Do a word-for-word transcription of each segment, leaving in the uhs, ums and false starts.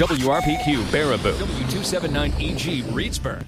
W R P Q Baraboo, W two seventy-nine E G Reedsburg.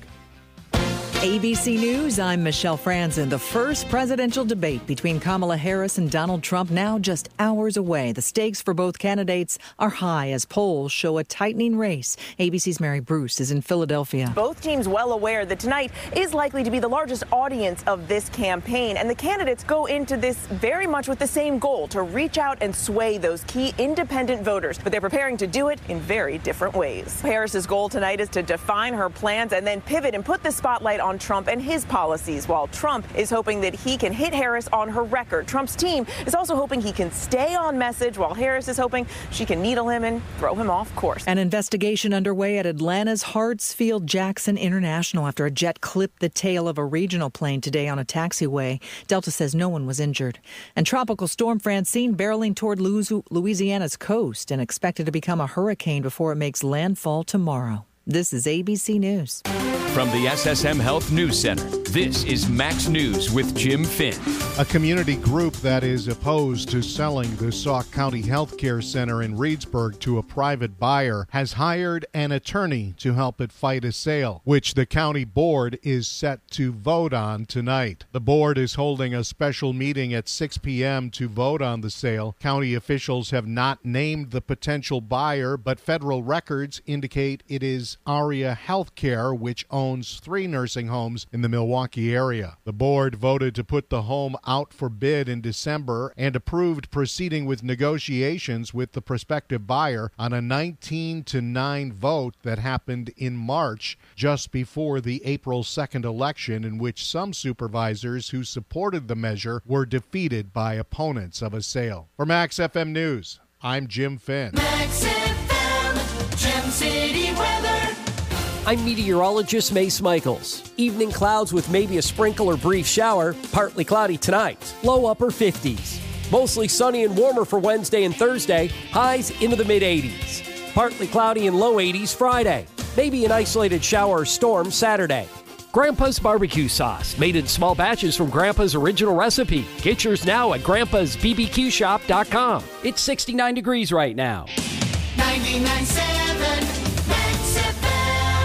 A B C News, I'm Michelle Franzen. The first presidential debate between Kamala Harris and Donald Trump now just hours away. The stakes for both candidates are high as polls show a tightening race. A B C's Mary Bruce is in Philadelphia. Both teams well aware that tonight is likely to be the largest audience of this campaign, and the candidates go into this very much with the same goal, to reach out and sway those key independent voters. But they're preparing to do it in very different ways. Harris's goal tonight is to define her plans and then pivot and put the spotlight on on Trump and his policies, while Trump is hoping that he can hit Harris on her record. Trump's team is also hoping he can stay on message, while Harris is hoping she can needle him and throw him off course. An investigation underway at Atlanta's Hartsfield-Jackson International after a jet clipped the tail of a regional plane today on a taxiway. Delta says no one was injured. And Tropical Storm Francine barreling toward Louisiana's coast and expected to become a hurricane before it makes landfall tomorrow. This is A B C News. From the S S M Health News Center, this is Max News with Jim Finn. A community group that is opposed to selling the Sauk County Health Care Center in Reedsburg to a private buyer has hired an attorney to help it fight a sale, which the county board is set to vote on tonight. The board is holding a special meeting at six p.m. to vote on the sale. County officials have not named the potential buyer, but federal records indicate it is Aria Healthcare, which owns three nursing homes in the Milwaukee area. The board voted to put the home out for bid in December and approved proceeding with negotiations with the prospective buyer on a nineteen to nine vote that happened in March, just before the April second election, in which some supervisors who supported the measure were defeated by opponents of a sale. For Max F M News, I'm Jim Finn. Max F M, Gem City weather. I'm meteorologist Mace Michaels. Evening clouds with maybe a sprinkle or brief shower. Partly cloudy tonight. Low upper fifties. Mostly sunny and warmer for Wednesday and Thursday. Highs into the mid-eighties. Partly cloudy and low eighties Friday. Maybe an isolated shower or storm Saturday. Grandpa's barbecue sauce, made in small batches from Grandpa's original recipe. Get yours now at grandpas b b q shop dot com. It's sixty-nine degrees right now. ninety-nine point seven Max F M.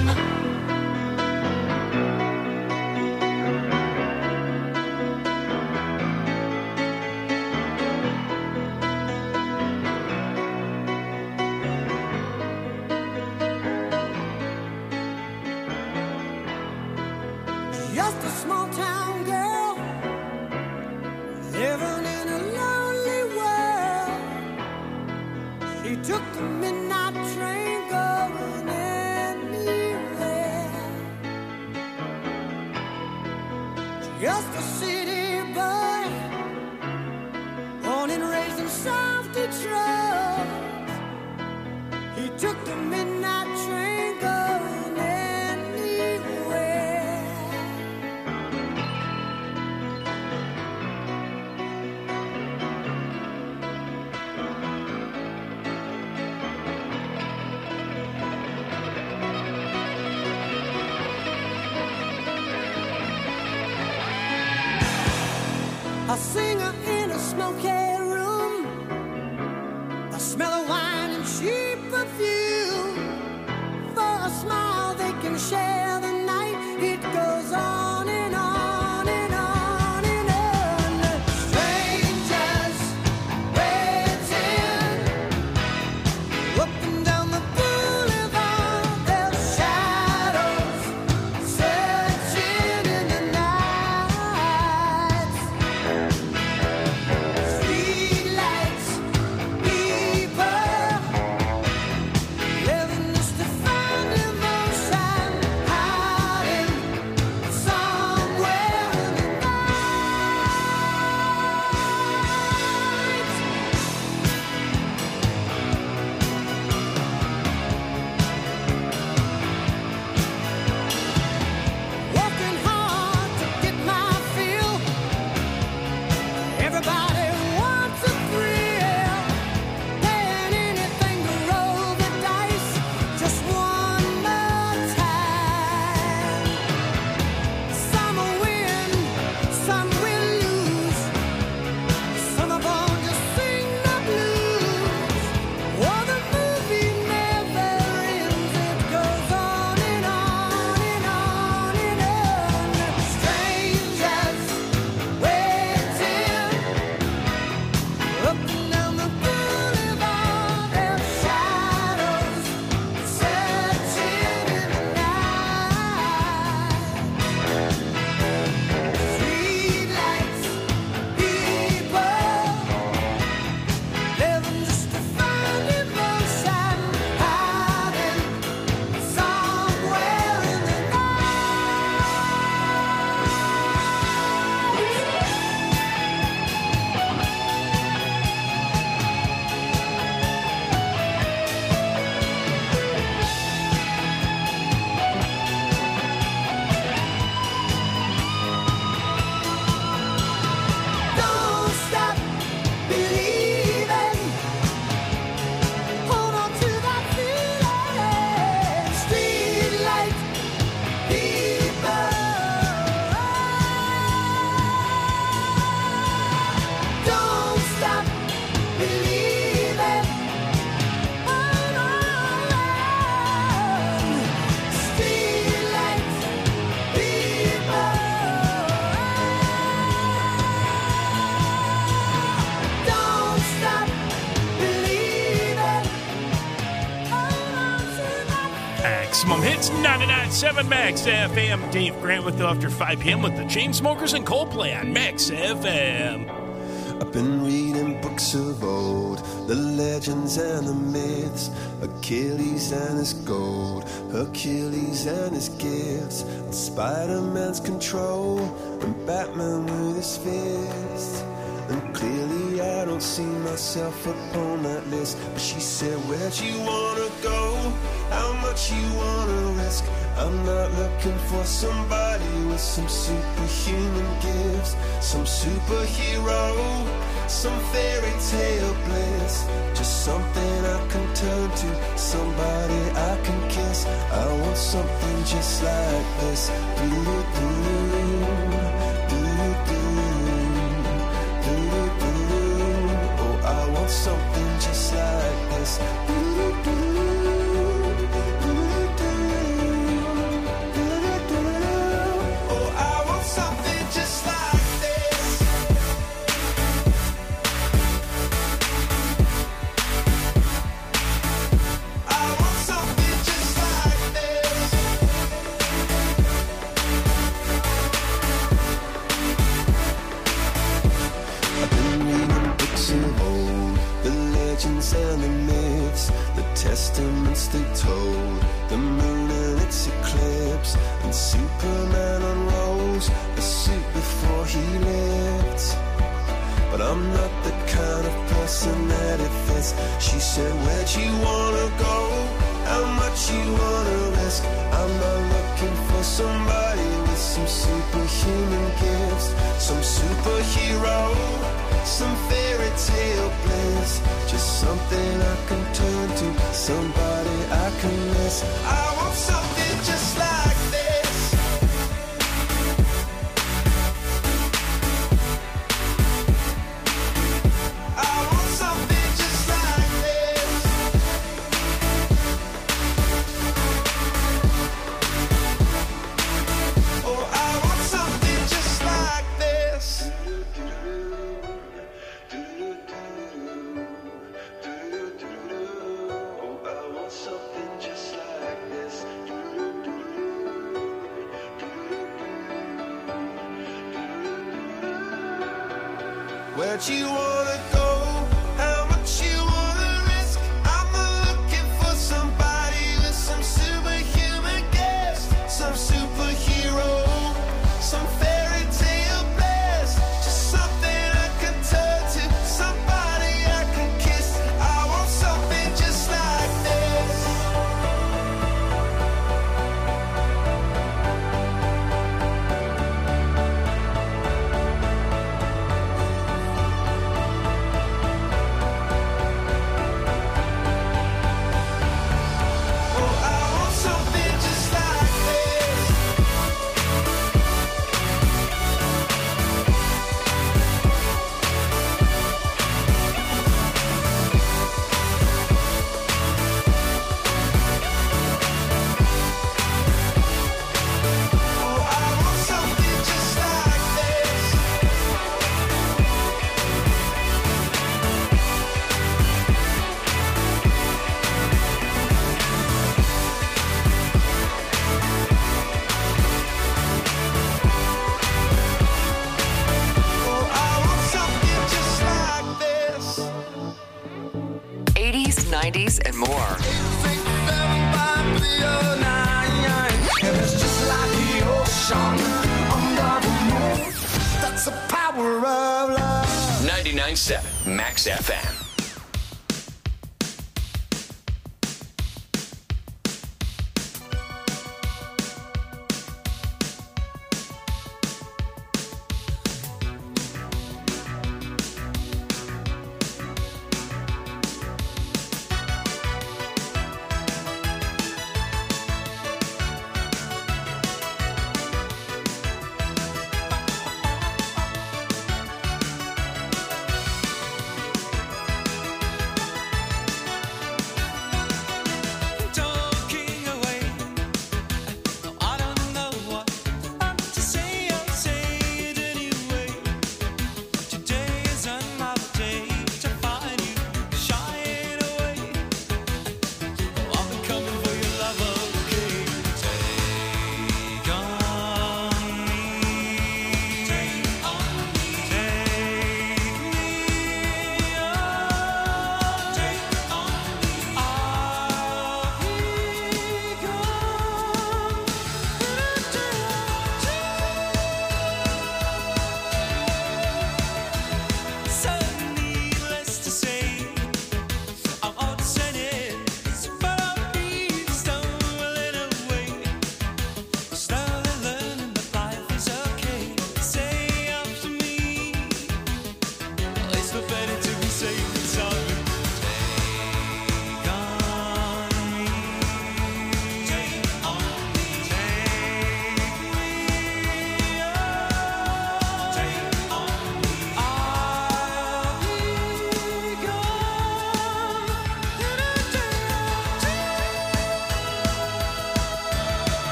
Just a small town girl living in a lonely world. She took the midnight train going anywhere. Just a city boy, born and raised in South Detroit. He took the midnight train going anywhere. A singer in a smoky room, the smell of wine and cheap perfume. For a smile they can share the night. It goes on and on and on and on. Strangers waiting up and down the boulevard, their shadows searching in the night. Street Maximum Hits, ninety-nine point seven Max F M. Dave Grant with you after five p.m. with the Chainsmokers and Coldplay on Max F M. I've been reading books of old, the legends and the myths, Achilles and his gold, Hercules and his gifts, and Spider-Man's control, and Batman with his fist. And clearly I don't see myself upon that list. But she said, where'd you wanna go? How much you wanna risk? I'm not looking for somebody with some superhuman gifts, some superhero, some fairy tale bliss. Just something I can turn to, somebody I can kiss. I want something just like this. Do-do-do, do-do-do. Oh, I want something just like this. Oh, I want something just like this. I want something just like this. I've been reading books of old, the legends and the myths, the testaments they told, the moon and its eclipse, and Superman unrolls a suit before he lived. But I'm not the kind of person that it fits. She said, where'd you wanna go? How much you wanna risk? I'm not looking for somebody with some superhuman gifts, some superhero, some fairy tale bliss. Just something I can turn to, somebody I can miss. I want something just like this. I want something just like this. Oh, I want something just like this. Oh, I want something just like this. Where'd you wanna go? How much you wanna risk? I'm not looking for somebody with some superhuman gifts, some superhero, some fairy tale bliss. Just something I can turn to, somebody I can kiss. I want something just like this. Oh, I want something just like this. Oh, I want something just like this. Oh, I want something just like this. eighties, nineties, and more. It's just like the ocean under the moon. That's the power of love. ninety-nine point seven Max F M.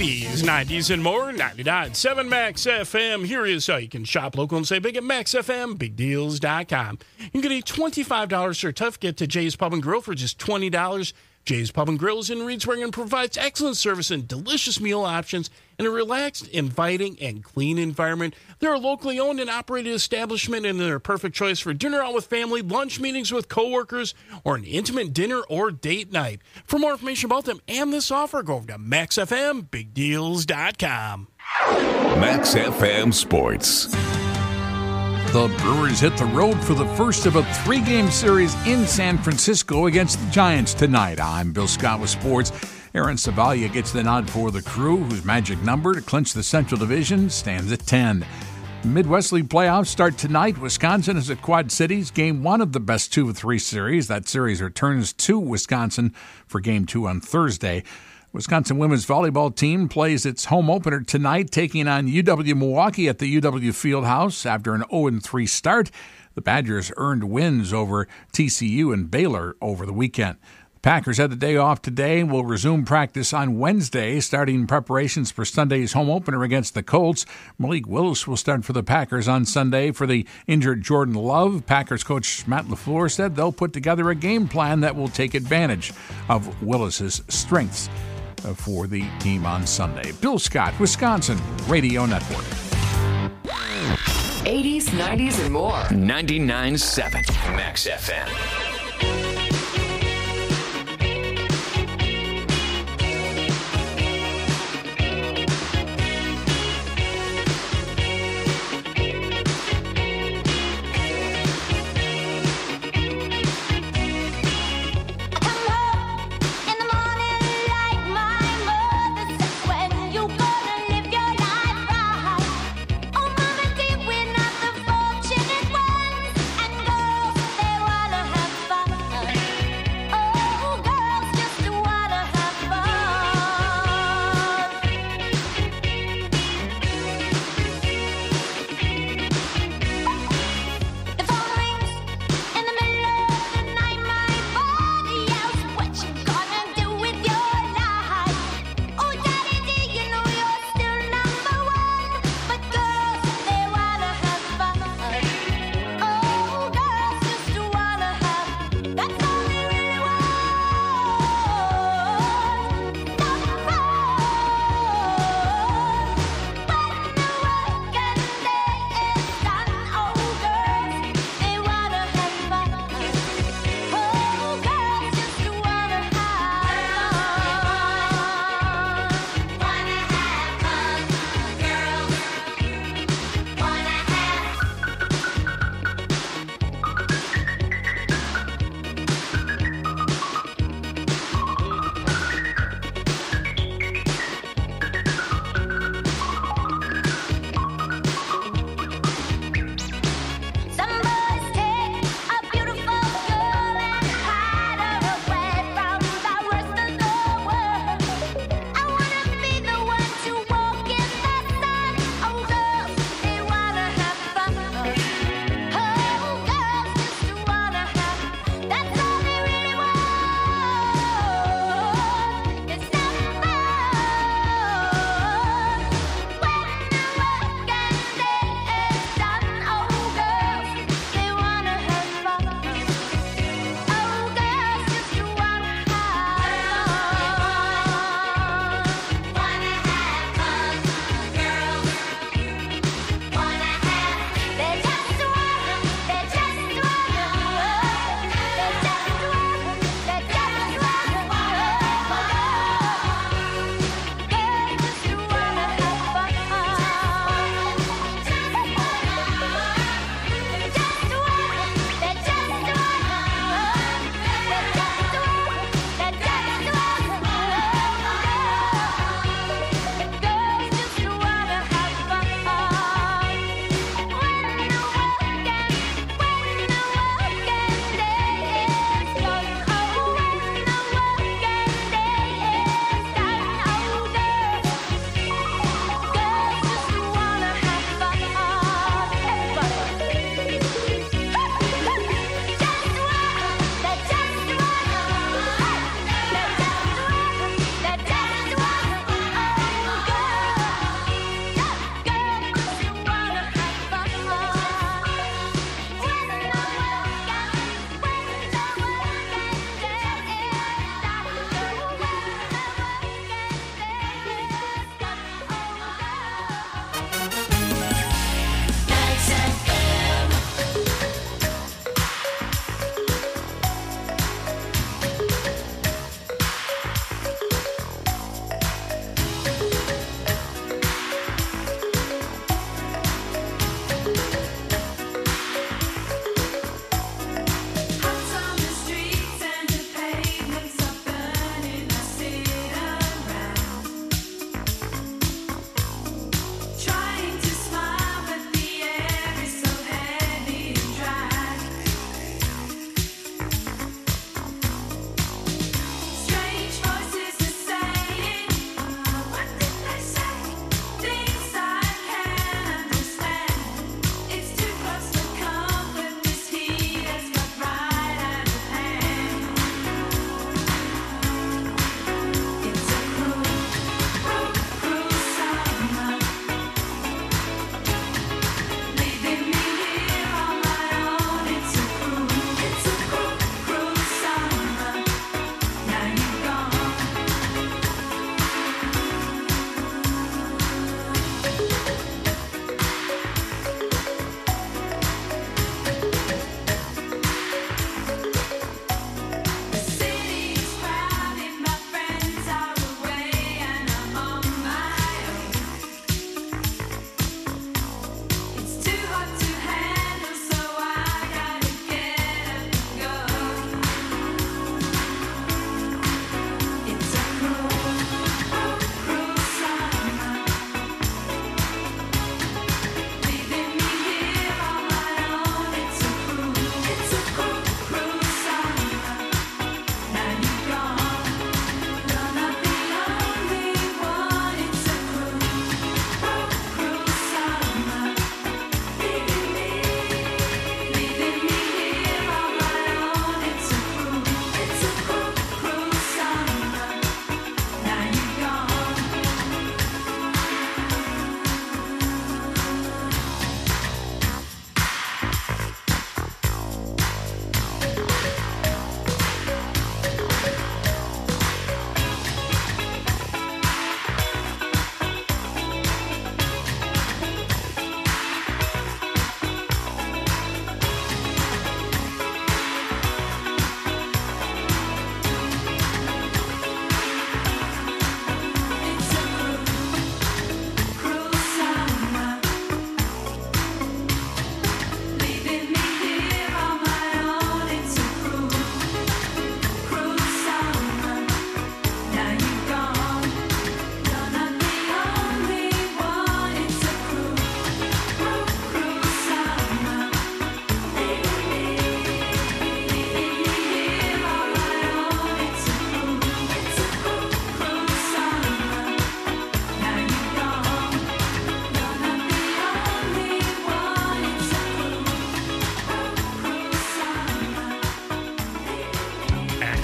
eighties, nineties, and more. ninety-nine point seven Max F M. Here is how you can shop local and save big at max f m big deals dot com. You can get a twenty-five dollars certificate to Jay's Pub and Grill for just twenty dollars. Jay's Pub and Grill is in Reedsburg and provides excellent service and delicious meal options in a relaxed, inviting, and clean environment. They're a locally owned and operated establishment, and they're a perfect choice for dinner out with family, lunch meetings with coworkers, or an intimate dinner or date night. For more information about them and this offer, go over to max f m big deals dot com. Max F M Sports. The Brewers hit the road for the first of a three-game series in San Francisco against the Giants tonight. I'm Bill Scott with sports. Aaron Savalia gets the nod for the Crew, whose magic number to clinch the Central Division stands at ten. Midwest League playoffs start tonight. Wisconsin is at Quad Cities, game one of the best two of three series. That series returns to Wisconsin for game two on Thursday. Wisconsin women's volleyball team plays its home opener tonight, taking on U W Milwaukee at the U W Fieldhouse. After an oh and three start, the Badgers earned wins over T C U and Baylor over the weekend. The Packers had the day off today and will resume practice on Wednesday, starting preparations for Sunday's home opener against the Colts. Malik Willis will start for the Packers on Sunday for the injured Jordan Love. Packers coach Matt LaFleur said they'll put together a game plan that will take advantage of Willis's strengths for the team on Sunday. Bill Scott, Wisconsin Radio Network. eighties, nineties, and more. ninety-nine point seven Max F M.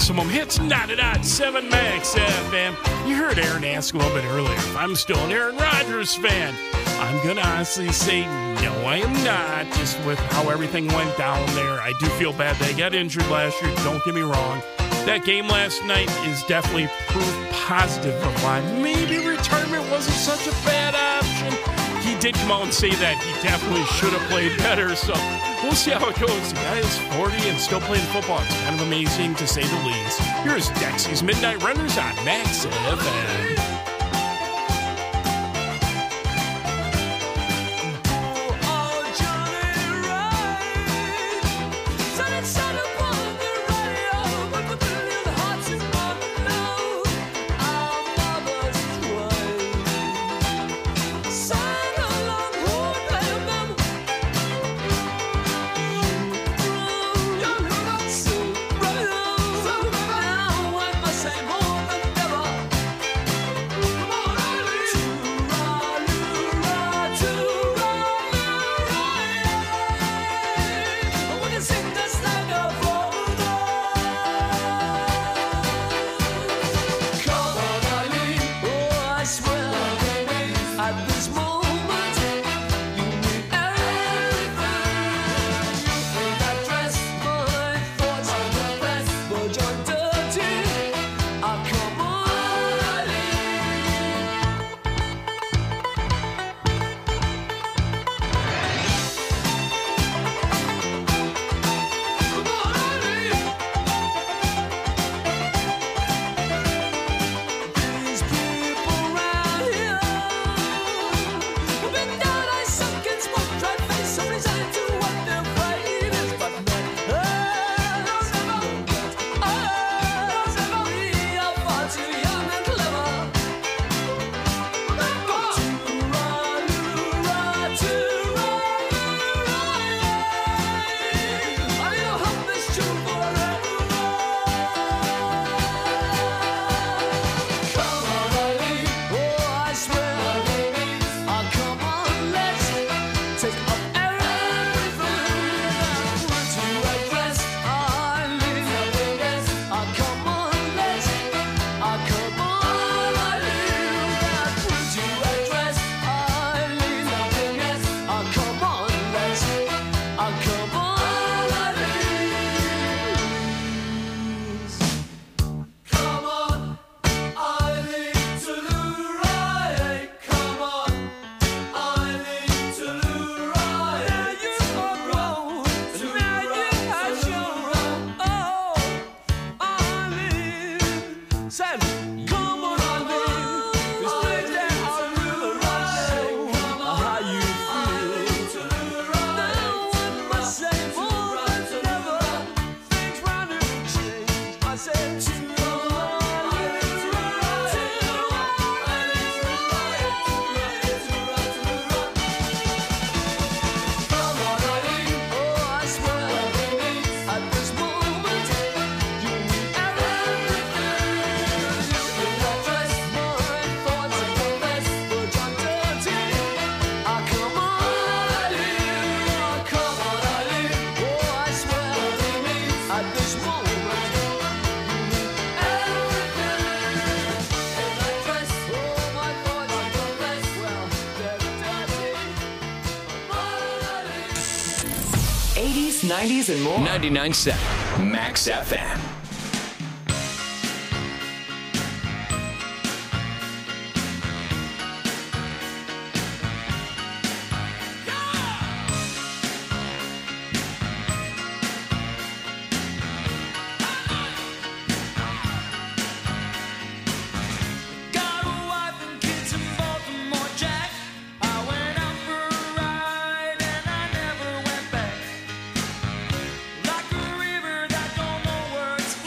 Maximum Hits, ninety-nine point seven Max F M. You heard Aaron ask a little bit earlier if I'm still an Aaron Rodgers fan. I'm going to honestly say no, I am not, just with how everything went down there. I do feel bad they got injured last year, don't get me wrong. That game last night is definitely proof positive of why maybe retirement wasn't such a bad option. He did come out and say that he definitely should have played better, so we'll see how it goes. The guy is forty and still playing football. It's kind of amazing, to say the least. Here's Dexy's Midnight Runners on Max F M. eighties, nineties, and more. ninety-nine point seven Max F M. Like a river that don't know where it's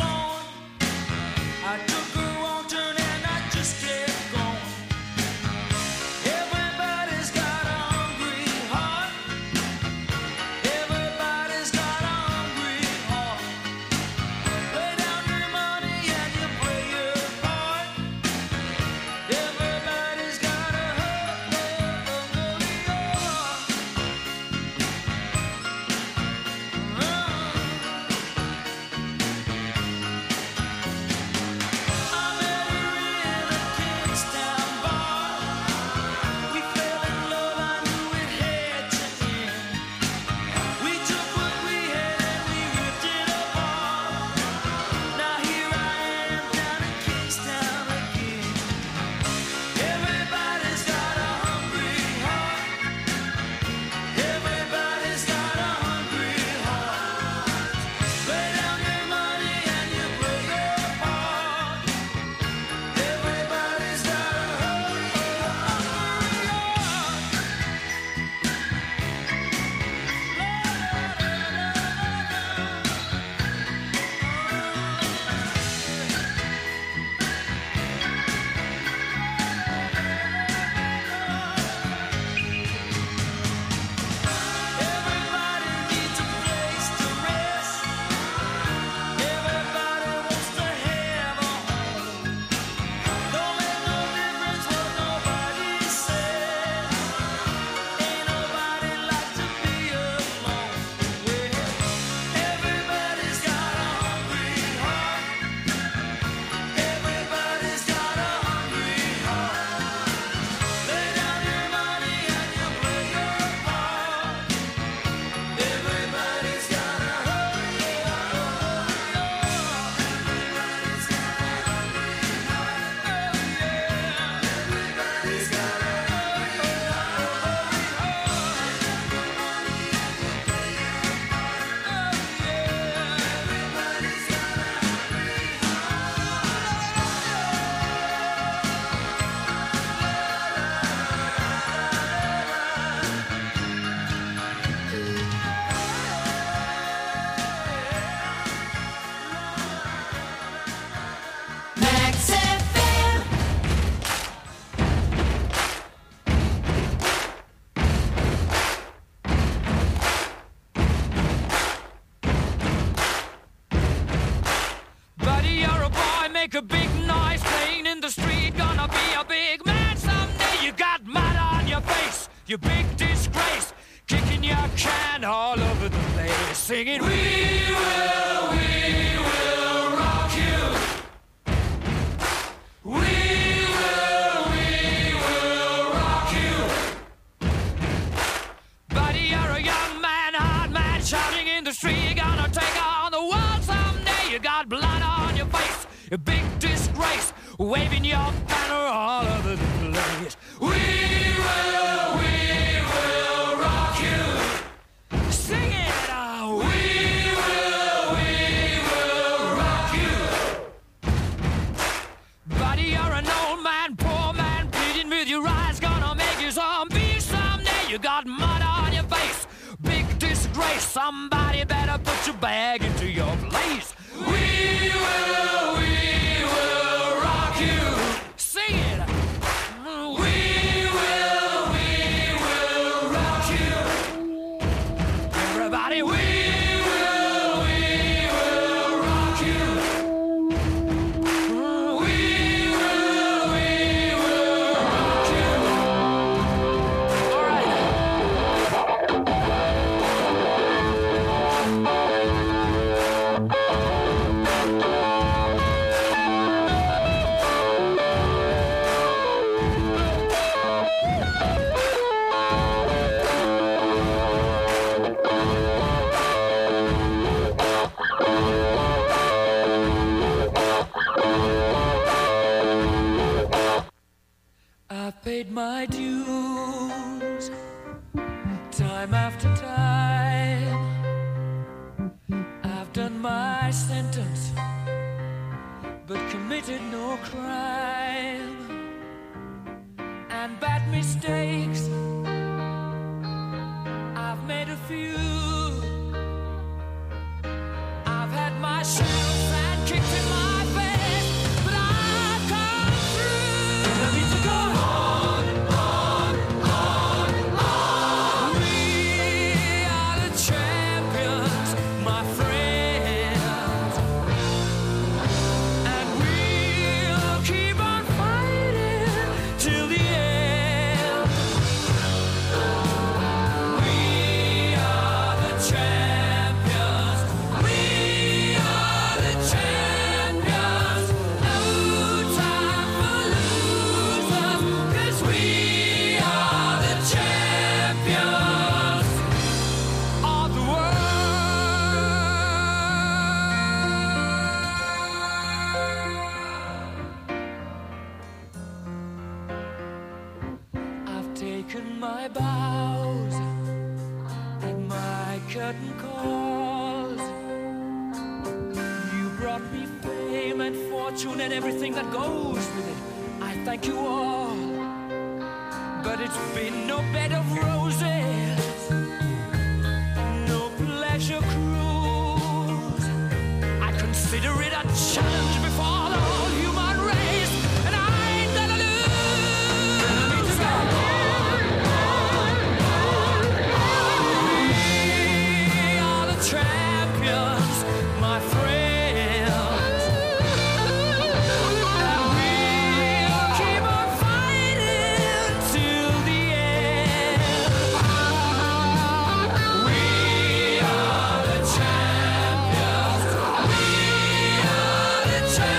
you big disgrace, kicking your can all over the place, singing, we will, we will rock you. We will, we will rock you. Buddy, you're a young man, hard man, shouting in the street, you're gonna take on the world someday. You got blood on your face, a big disgrace, waving your banner all over the place. We will, we will rock you. Sing it out. We will, we will rock you. Buddy, you're an old man, poor man, pleading with your eyes, gonna make you zombie someday. You got mud on your face, big disgrace. Somebody better put your bag into your place. We will, we will rock you. Sing it. We will, we will rock you. Everybody, we will, we will rock you. We will, we will rock you. All right. I've paid my dues time after time. I've done my sentence, but committed no crime. And bad mistakes, I've made a few. I've had my shouts and kicked in my face, but I've come through. I need to go on, on, on, on. We are the champions, my friends, and we'll keep on fighting till the end. We are the champions. We are the champions. No time for losers, 'cause we are the champions of the world. I've taken my bows and my curtain calls. You brought me fame and fortune and everything that goes with it. I thank you all, but it's been no bed of roses, no pleasure cruise. I consider it a challenge before the whole human race, and I ain't gonna lose. I need to go on, on, on, on. We are the champions, my friends, and we'll keep on fighting till the end. We are the champions. We are the champions.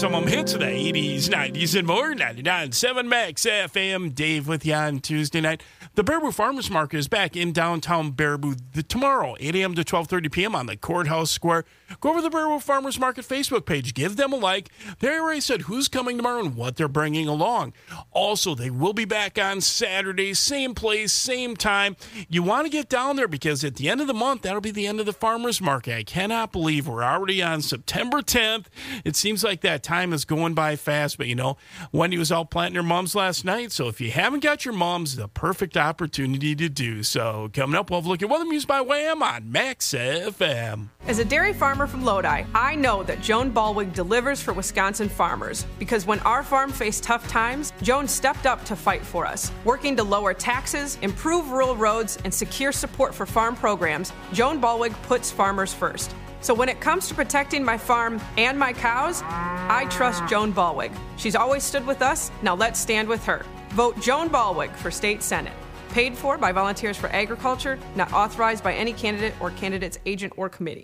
some of them hits of the eighties, nineties, and more. ninety-nine point seven Max F M. Dave with you on Tuesday night. The Baraboo Farmers Market is back in downtown Baraboo the, tomorrow, eight a.m. to twelve thirty p.m. on the Courthouse Square. Go over to the Baraboo Farmers Market Facebook page. Give them a like. They already said who's coming tomorrow and what they're bringing along. Also, they will be back on Saturday, same place, same time. You want to get down there because at the end of the month, that'll be the end of the Farmers Market. I cannot believe we're already on September tenth. It seems like that time is going by fast, but you know, Wendy was out planting her mums last night, so if you haven't got your mums, the perfect opportunity to do so. Coming up, we'll have a look at weather music by Wham on Max F M. As a dairy farmer from Lodi, I know that Joan Ballwig delivers for Wisconsin farmers because when our farm faced tough times, Joan stepped up to fight for us. Working to lower taxes, improve rural roads, and secure support for farm programs, Joan Ballwig puts farmers first. So when it comes to protecting my farm and my cows, I trust Joan Ballwig. She's always stood with us, now let's stand with her. Vote Joan Ballwig for State Senate. Paid for by Volunteers for Agriculture, not authorized by any candidate or candidate's agent or committee.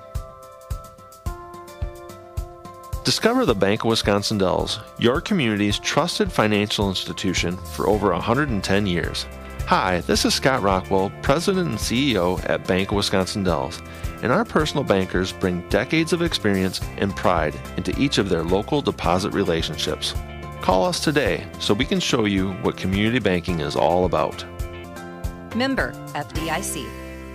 Discover the Bank of Wisconsin Dells, your community's trusted financial institution for over one hundred ten years. Hi, this is Scott Rockwell, President and C E O at Bank of Wisconsin Dells, and our personal bankers bring decades of experience and pride into each of their local deposit relationships. Call us today so we can show you what community banking is all about. Member F D I C.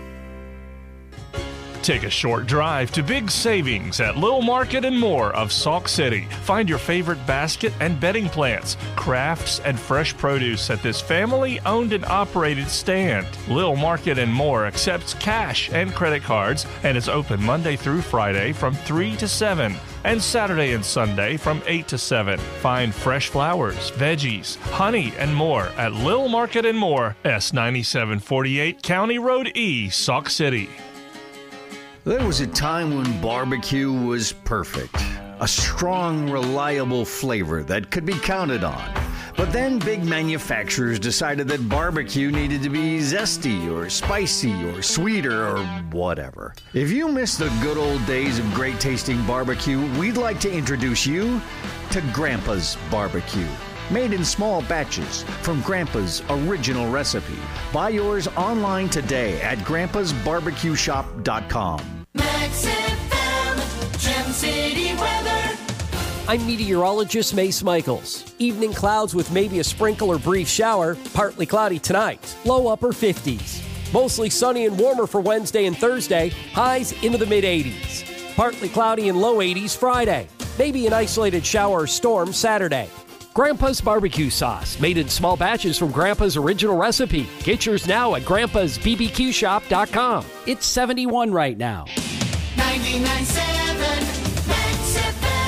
Take a short drive to big savings at Lil Market and More of Sauk City. Find your favorite basket and bedding plants, crafts, and fresh produce at this family-owned and operated stand. Lil Market and More accepts cash and credit cards and is open Monday through Friday from three to seven and Saturday and Sunday from eight to seven. Find fresh flowers, veggies, honey, and more at Lil Market and More, S ninety-seven forty-eight County Road E, Sauk City. There was a time when barbecue was perfect. A strong, reliable flavor that could be counted on. But then big manufacturers decided that barbecue needed to be zesty or spicy or sweeter or whatever. If you miss the good old days of great tasting barbecue, we'd like to introduce you to Grandpa's Barbecue. Made in small batches from Grandpa's original recipe. Buy yours online today at grandpas barbecue shop dot com. Max F M, Gem City weather. I'm meteorologist Mace Michaels. Evening clouds with maybe a sprinkle or brief shower. Partly cloudy tonight. Low upper fifties. Mostly sunny and warmer for Wednesday and Thursday. Highs into the mid eighties. Partly cloudy and low eighties Friday. Maybe an isolated shower or storm Saturday. Grandpa's Barbecue Sauce, made in small batches from Grandpa's original recipe. Get yours now at grandpas b b q shop dot com. It's seventy-one right now. ninety-nine point seven Max F M.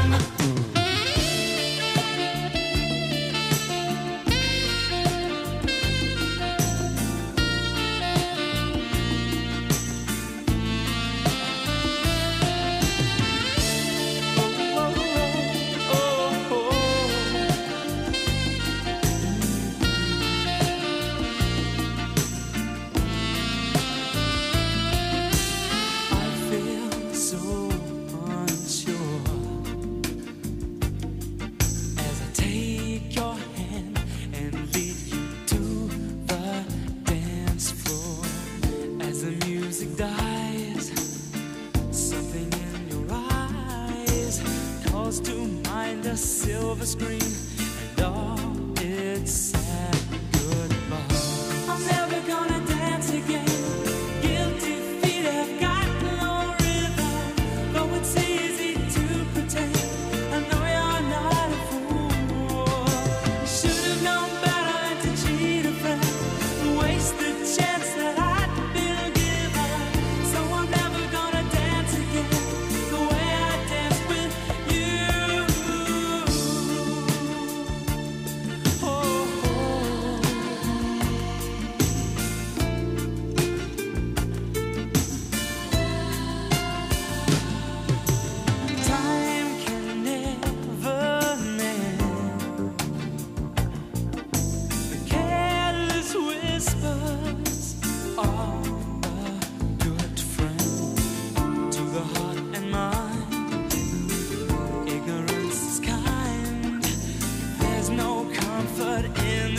Silver screen and all its sad goodbye. I'm never gonna dance again. Guilty feet have got no rhythm. Though it's easy to pretend, I know you're not a fool. You should have known better than to cheat a friend, waste the chance that I'd been given. So I'm never gonna dance again the way I danced with you.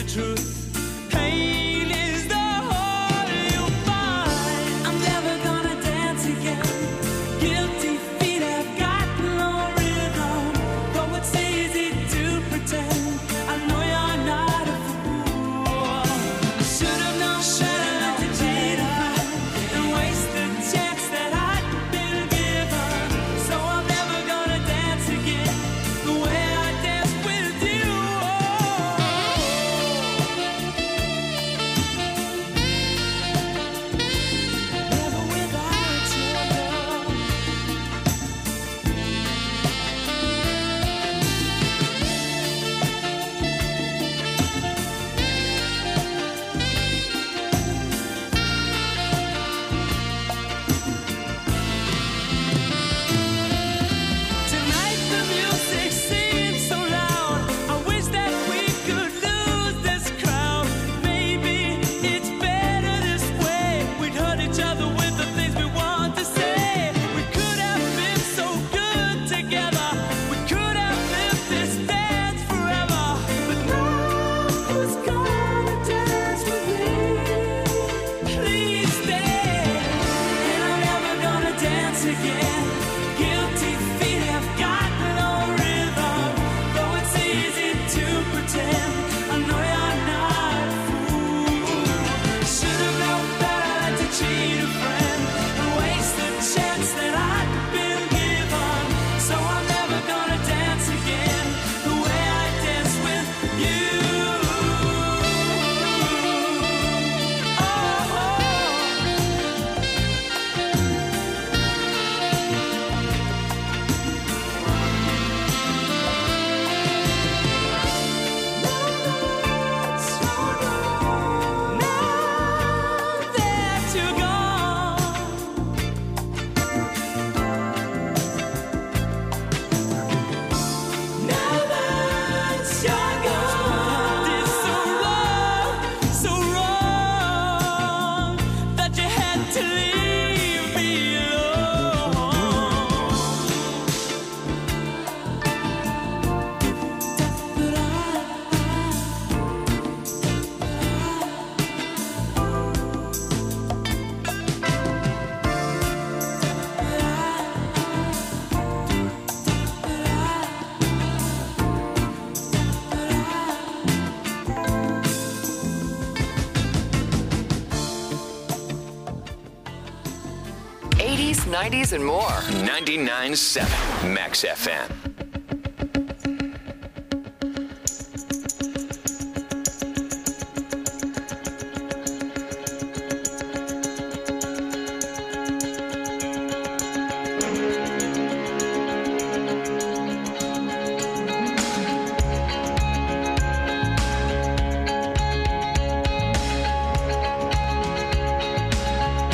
the truth. Pain is the whole you'll find. I'm never gonna dance again. Guilty feet have got no rhythm. Though it's easy to pretend, I know you're not a fool. I should have known better than to cheat and waste the chance that I'd been given. So I'm never gonna dance again the way I danced with you. Never without your love. Tonight the music seems so loud. I wish that we could lose this crowd. Maybe it's better this way. We'd hurt each other with the things we want to say. We could have been so good together. We could have lived this dance forever. But now who's gonna dance with me? Please stay. And I'm never gonna dance again. Guilty feet have got no rhythm. Though it's easy to pretend, I know you're not a fool. Should have known better than to cheat a friend and waste the chance that I'd been given. So I'm never gonna dance again the way I danced with you. That you're gone. Now that you're gone, it's so wrong, so wrong that you had to leave me eighties, nineties, and more. ninety-nine point seven Max F M.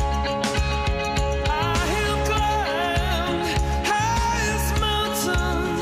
I have climbed highest mountains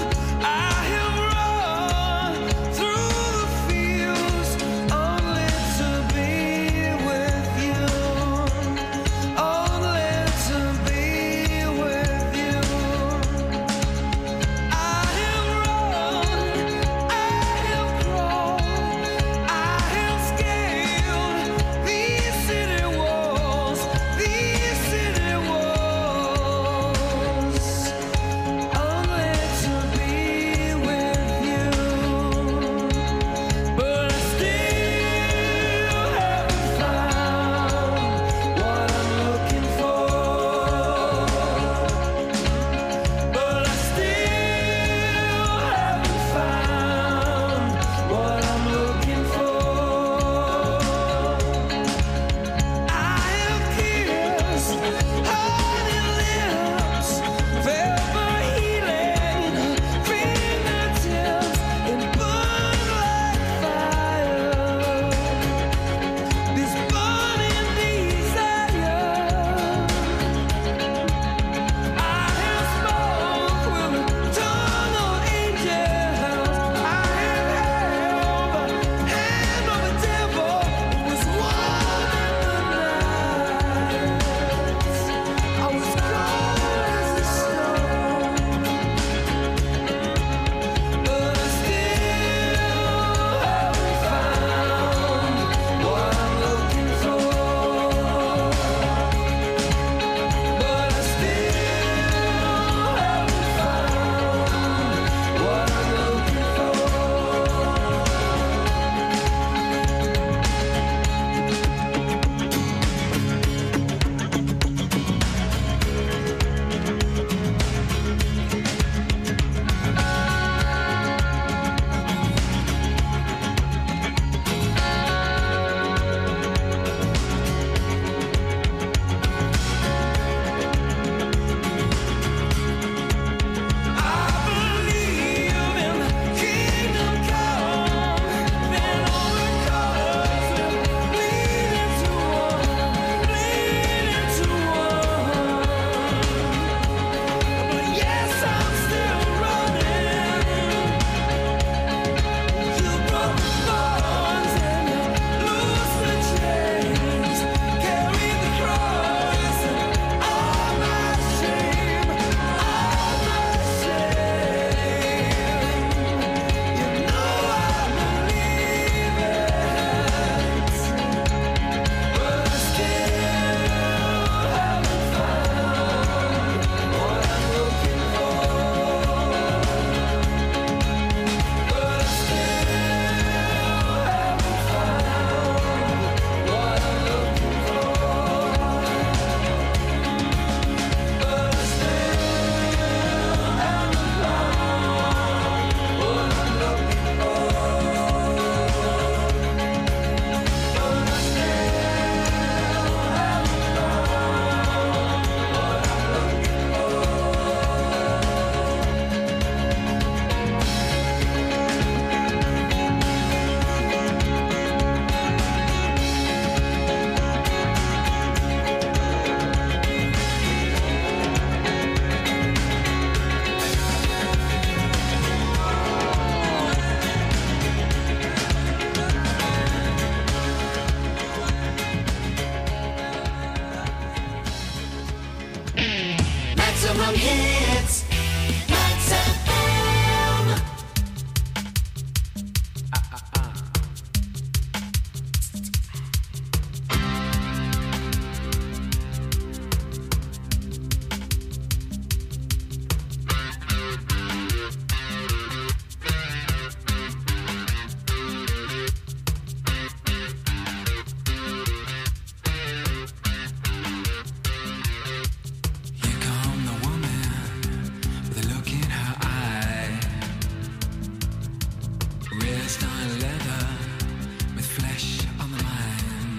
flesh on the mind.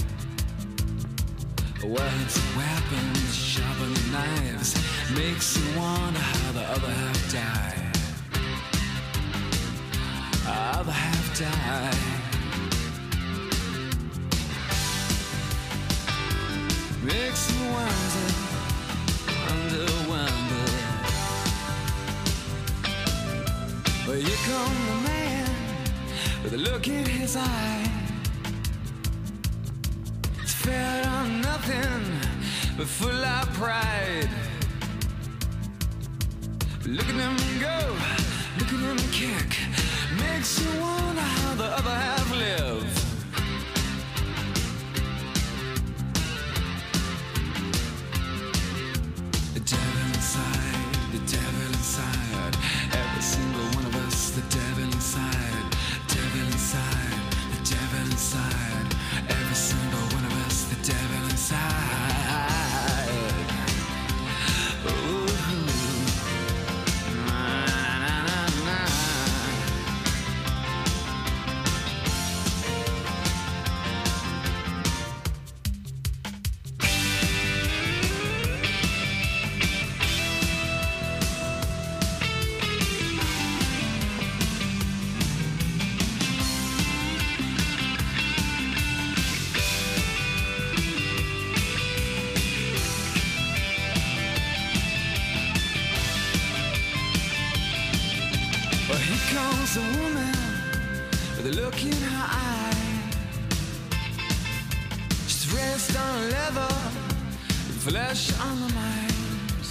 Words, weapons, sharpen knives, makes you wonder how the other half died. Other half died. Makes you wonder, wonder, wonder. But here come the man with a look in his eye. It's fed on nothing but full of pride. Look at him go, look at him kick. Makes you wonder how the other half live. The devil inside, the devil inside. Every single one of us, the devil inside. Devil inside, the devil inside. Every single one of us, the devil inside. Ooh. A woman with a look in her eye. She's dressed on leather, flesh on the mind.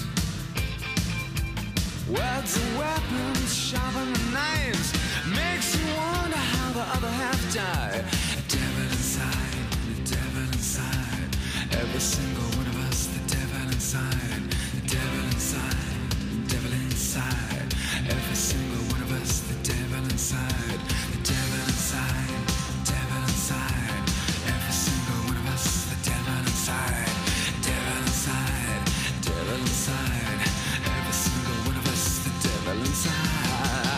Words and weapons, sharpen the knives. Makes you wonder how the other half died. The devil inside, the devil inside. Every single one of us, the devil inside. The devil inside, the devil inside. Every single one of us, the devil inside. The devil inside, devil inside. Every single one of us, the devil inside. Devil inside, devil inside. Every single one of us, the devil inside.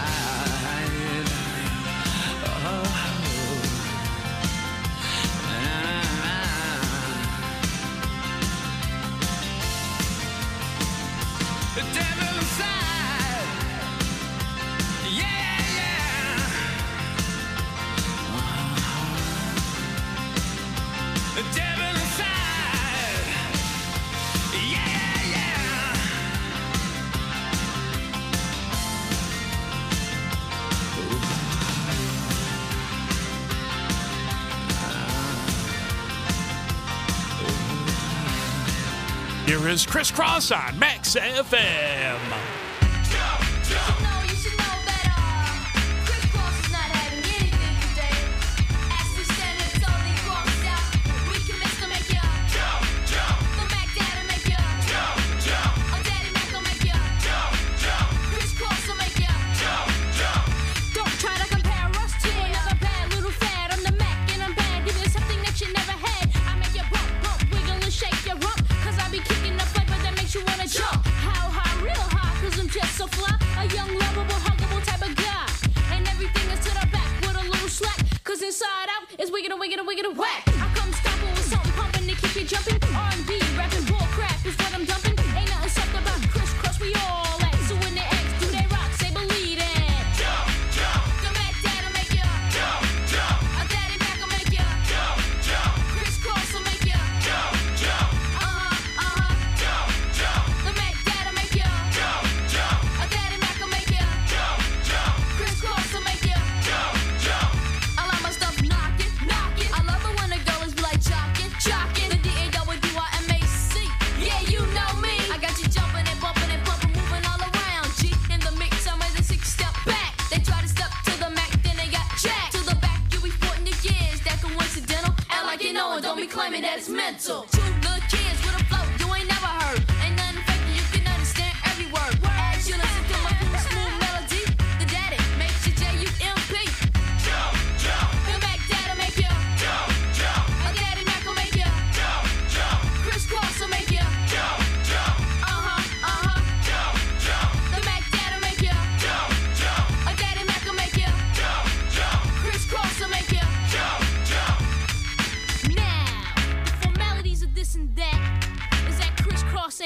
Oh. The devil inside. Yeah, yeah. Uh-huh. The devil inside. Yeah, yeah. Here is Chris Cross on Max F M. Inside out is wicked and wicked and wicked and whack. I come stomping with something pumping to keep you jumping. R and B, rapping, bull crap is what I'm dumping. Ain't nothing soft about crisscross, we all at. So when they ask, do they rock? Say believe it. Jump, jump. The Mac Dad'll make ya. Jump, jump. A Daddy Mac will make ya. Jump, jump. Crisscross will make ya. Jump, jump. Uh-huh, uh-huh. Jump, jump. The Mac Dad'll make ya. Jump, jump. A Daddy Mac will make ya. Jump, jump. Crisscross will make ya. Jump, jump. I like my stuff knocking, knocking. I love it when the girl is like jocking, jocking. The D A W I M A C. Yeah, you know me. I got you jumping and bumping and pumping, moving all around. G in the mix, I'm ready to six step back. They try to step to the Mac, then they got jacked. To the back, you be sporting your years. That coincidental. Act like you know it, don't be claiming that it's mental. Two little kids with a flow you ain't never heard. Ain't nothing fake, you can understand every word. As you listen to my cool, smooth melody, the daddy makes you J U M P. Jump, jump. The Mac Dad'll make ya. Jump, jump. A Daddy Mac will make ya. Jump, jump. Crisscross will make ya. Jump, jump. Uh-huh, uh-huh. Jump, jump. The Mac Dad'll make ya. Jump, jump. A Daddy Mac will make ya. Jump, jump. Crisscross will make ya. Jump,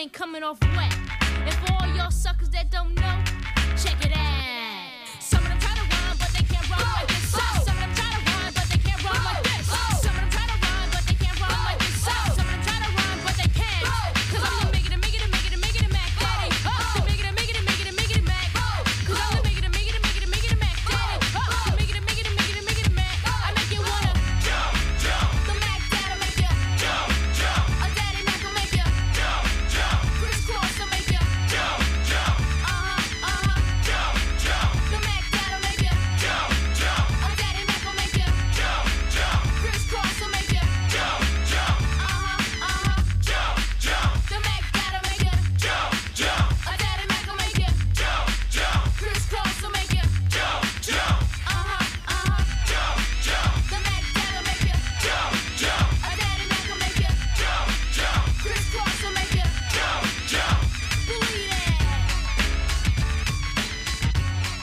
ain't coming off wet. And for all y'all suckers that don't know, check it out. Some of them try to rhyme, but they can't rhyme like this. Some of them try to rhyme, but they can't rhyme like this. Some of them try to rhyme, but they can't rhyme like this. Some of them try to rhyme, but they can't. Cause I'm the make it, make it, make it, make it, Mac Daddy. The make it, make it, make it, make it, Mac. Cause I'm the make it, make it, make it, make it, Mac Daddy. The make it, make it, make it, make it, Mac. I make you wanna jump, jump. The Mac Daddy make you jump, jump. A Daddy Mac will make you jump, jump. Crisscross will make you jump, jump. Uh-huh, uh-huh. Jump, jump. The Mac Daddy make you jump, jump. A Daddy Mac will make you jump, jump. Crisscross will make you jump, jump. Uh-huh, uh-huh. Jump, jump. The Mac Daddy make you jump, jump. A Daddy Mac will make you jump, jump. Crisscross will make you jump, jump. Uh-huh, uh-huh. Jump, jump. The Mac Daddy make you jump, jump. A Daddy Mac will make you jump, jump. Crisscross will make you jump, jump. Believe it.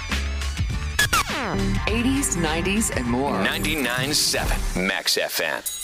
eighties, nineties, and more. ninety-nine point seven Max F M.